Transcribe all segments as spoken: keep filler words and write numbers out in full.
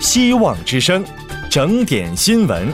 希望之声，整点新闻。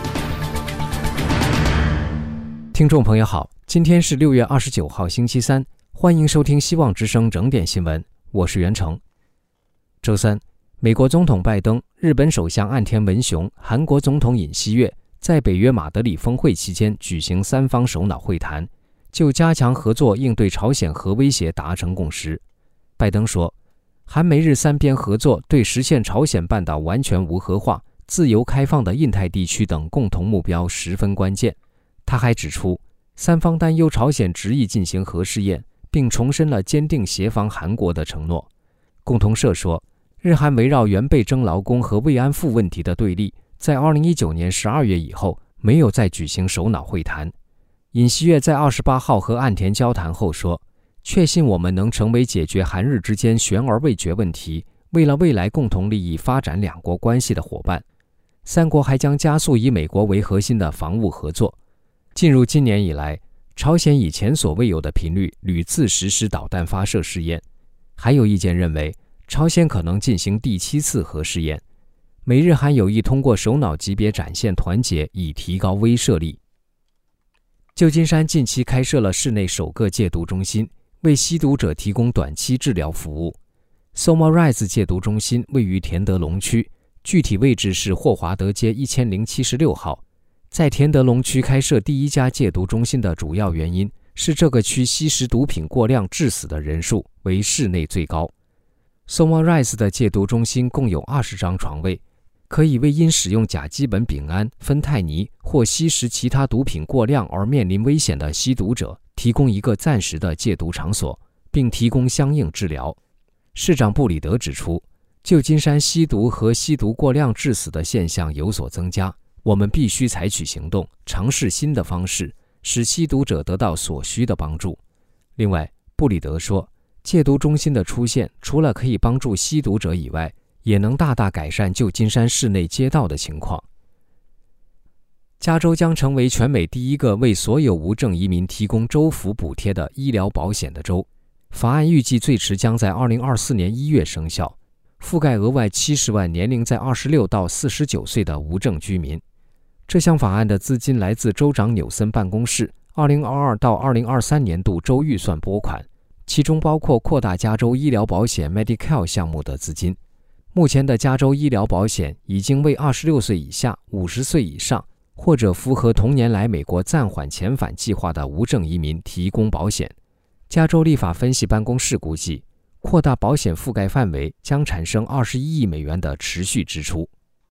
听众朋友好，今天是六月二十九号星期三，欢迎收听希望之声整点新闻，我是袁成。周三，美国总统拜登、日本首相岸田文雄、韩国总统尹锡悦在北约马德里峰会期间举行三方首脑会谈，就加强合作应对朝鲜核威胁达成共识。拜登说，韩美日三边合作对实现朝鲜半岛完全无核化、自由开放的印太地区等共同目标十分关键。他还指出，三方担忧朝鲜执意进行核试验，并重申了坚定协防韩国的承诺。共同社说，日韩围绕原被征劳工和慰安妇问题的对立，在二零一九年十二月以后没有再举行首脑会谈。尹锡悦在二十八号和岸田交谈后说，确信我们能成为解决韩日之间悬而未决问题，为了未来共同利益发展两国关系的伙伴。三国还将加速以美国为核心的防务合作。进入今年以来，朝鲜以前所未有的频率屡次实施导弹发射试验。还有意见认为，朝鲜可能进行第七次核试验。美日韩有意通过首脑级别展现团结，以提高威慑力。旧金山近期开设了市内首个戒毒中心，为吸毒者提供短期治疗服务。Soma Rise 戒毒中心位于田德隆区，具体位置是霍华德街一千零七十六号。在田德隆区开设第一家戒毒中心的主要原因是这个区吸食毒品过量致死的人数为市内最高。Soma Rise 的戒毒中心共有二十张床位，可以为因使用甲基苯丙胺、芬太尼或吸食其他毒品过量而面临危险的吸毒者提供一个暂时的戒毒场所，并提供相应治疗。市长布里德指出，旧金山吸毒和吸毒过量致死的现象有所增加，我们必须采取行动，尝试新的方式，使吸毒者得到所需的帮助。另外，布里德说，戒毒中心的出现除了可以帮助吸毒者以外，也能大大改善旧金山市内街道的情况。加州将成为全美第一个为所有无证移民提供州府补贴的医疗保险的州。法案预计最迟将在二零二四年一月生效，覆盖额外七十万年龄在二十六到四十九岁的无证居民。这项法案的资金来自州长纽森办公室二零二二到二零二三年度州预算拨款，其中包括扩大加州医疗保险 Medi-Cal 项目的资金。目前的加州医疗保险已经为二十六岁以下、五十岁以上或者符合同年来美国暂缓遣返计划的无证移民提供保险。加州立法分析办公室估计，扩大保险覆盖范围将产生二十一亿美元的持续支出。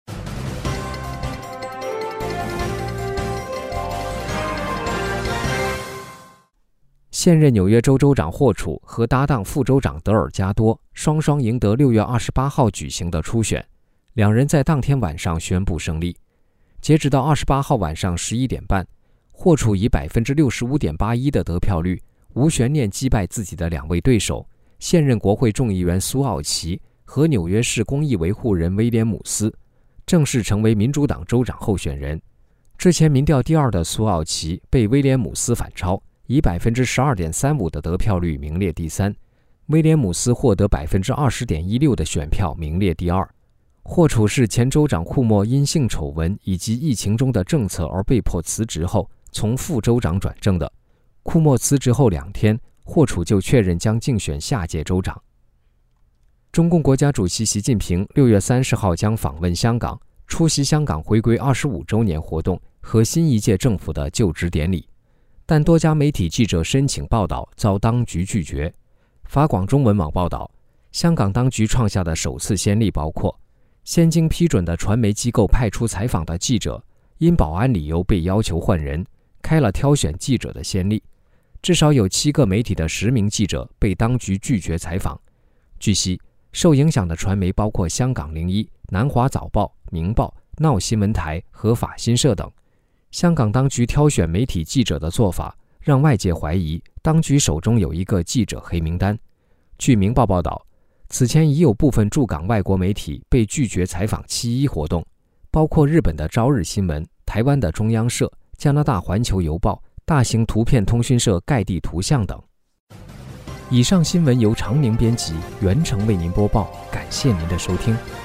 现任纽约州州长霍楚和搭档副州长德尔加多双双赢得六月二十八号举行的初选，两人在当天晚上宣布胜利。截止到二十八号晚上十一点半，霍楚以 百分之六十五点八一 的得票率无悬念击败自己的两位对手，现任国会众议员苏奥奇和纽约市公益维护人威廉姆斯，正式成为民主党州长候选人。之前民调第二的苏奥奇被威廉姆斯反超，以 百分之十二点三五 的得票率名列第三，威廉姆斯获得 百分之二十点一六 的选票名列第二。霍楚是前州长库莫因性丑闻以及疫情中的政策而被迫辞职后从副州长转正的。库莫辞职后两天，霍楚就确认将竞选下届州长。中共国家主席习近平六月三十号将访问香港，出席香港回归二十五周年活动和新一届政府的就职典礼。但多家媒体记者申请报道遭当局拒绝。法广中文网报道，香港当局创下的首次先例包括，先经批准的传媒机构派出采访的记者，因保安理由被要求换人，开了挑选记者的先例。至少有七个媒体的十名记者被当局拒绝采访。据悉，受影响的传媒包括香港零一、南华早报、明报、闹新闻台和法新社等。香港当局挑选媒体记者的做法，让外界怀疑当局手中有一个记者黑名单。据明报报道，此前已有部分驻港外国媒体被拒绝采访七一活动，包括日本的朝日新闻、台湾的中央社、加拿大环球邮报、大型图片通讯社盖地图像等。以上新闻由常明编辑，袁成为您播报，感谢您的收听。